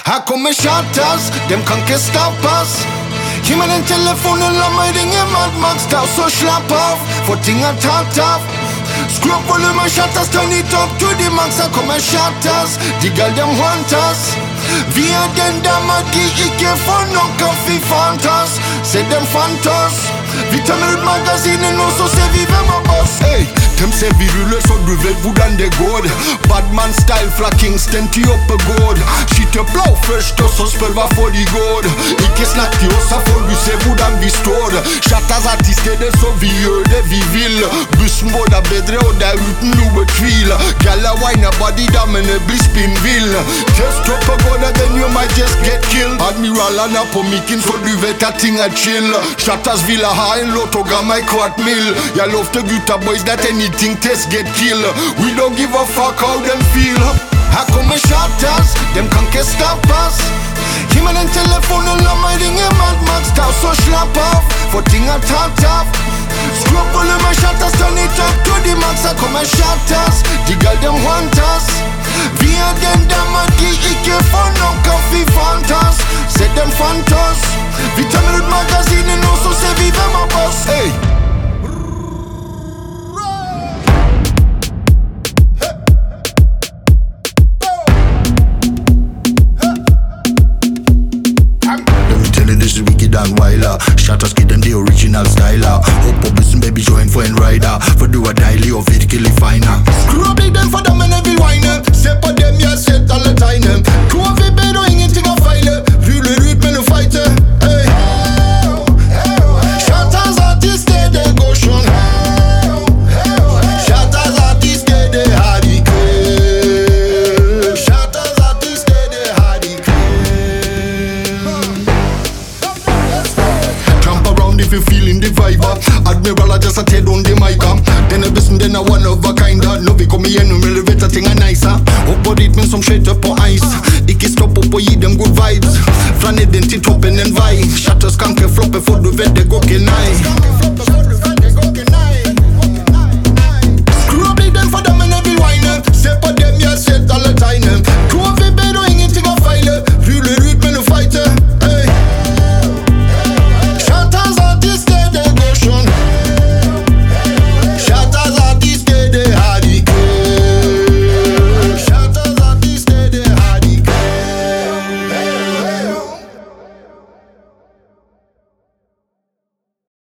Här kommer shatters, dem kan inte stoppas. Ge mig den telefonen, låt mig ringa Mad Max. Ta så slapp av, får ting att ta av. Screw up volymen, shatters, turn it up to the max. Här kommer shatters, de gal dem want us. Vi är den där magi, icke får någon kaffe fantas. Se dem fantas. Vi tömmer ut magasinen och så ser vi vem har boss. Hey, dem ser vi ruller så du vet hvordan det går. Badman style fra Kingston till Oppegård. Skyter blå först och så spør vad får de går. Icke snakk till oss, här får du se hvordan vi står. Shatters artister, det så vi gör det vi vill. Bussen vår är bedre och det uten noe tvil. Galla whiner body, damene blir spinnvill. Just Oppegård, then you might just get killed. Admiralarna på micken så du vet att ting är chill. Shatters vill ha en låt och gav mig kvart mil. Jag lovte gutta boys that anything test get kill. We don't give a fuck how them feel. Här kommer shatters, dem kan inte stoppas. Ge mig den telefonen, låt mig ringa Mad Max. Ta så slapp av, får ting att ta av. Screw up volymen, shatters, turn it up to the max. Här kommer shatters, de gal dem want us. Vi är den där magi, icke får någon kaffe fantas. Se dem fantas. Vi tömmer ut magasinen och så ser vi vem har boss. Hey. This is wicked and wilder. Shatters give them the original style. Hopp på bussen baby, join for en rider. För du är dejlig och virkelig fina. Screw up dem för dem en vill whine. Se på dem, jag sett alla tegnen. Tror vi ber och ingenting har fejle. Ruller ut men nu fighter. Hey. Shatters artister, det går sjön. Shatters artister, det har de kväll. Shatters artister, det har de if you feeling the vibe. Admiral just a head on the mic. Den är bussen, den är one of a kind. Nu vi kommer igenom eller vet att ting är nice. Hopp på rytmen som skjuter på ice. Icke stopp upp och ge dem good vibes. Från nedden till toppen en vibe. Shatters kan inte floppa för du vet det går inte nice.